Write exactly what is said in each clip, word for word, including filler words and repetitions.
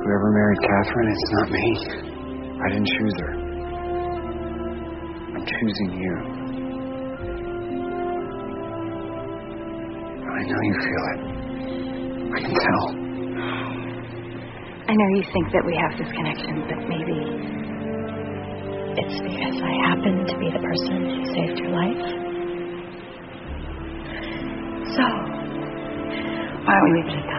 Whoever married Catherine, it's not me. I didn't choose her. I'm choosing you. I know you feel it. I can tell. I know you think that we have this connection, but maybe it's because I happen to be the person who saved your life. So, why don't we leave it at that?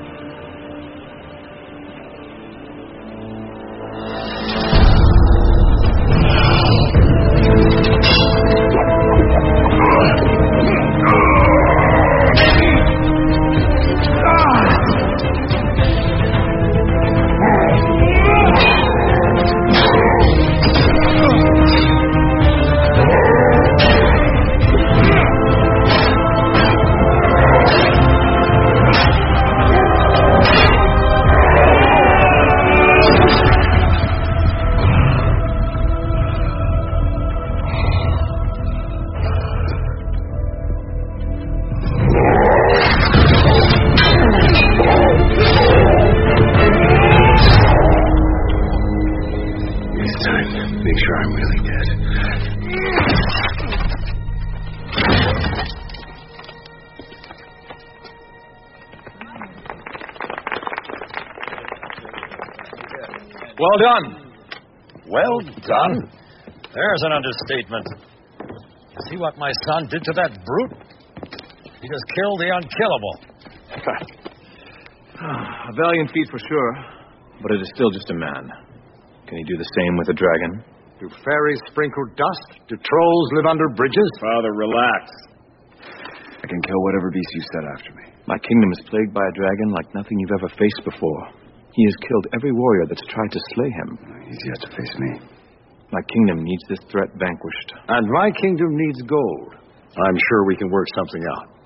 Make sure I'm really dead. Well done. Well done? There's an understatement. See what my son did to that brute? He just killed the unkillable. A valiant feat for sure, but it is still just a man. Can he do the same with a dragon? Do fairies sprinkle dust? Do trolls live under bridges? Father, relax. I can kill whatever beast you set after me. My kingdom is plagued by a dragon like nothing you've ever faced before. He has killed every warrior that's tried to slay him. He's yet to face me. My kingdom needs this threat vanquished. And my kingdom needs gold. I'm sure we can work something out.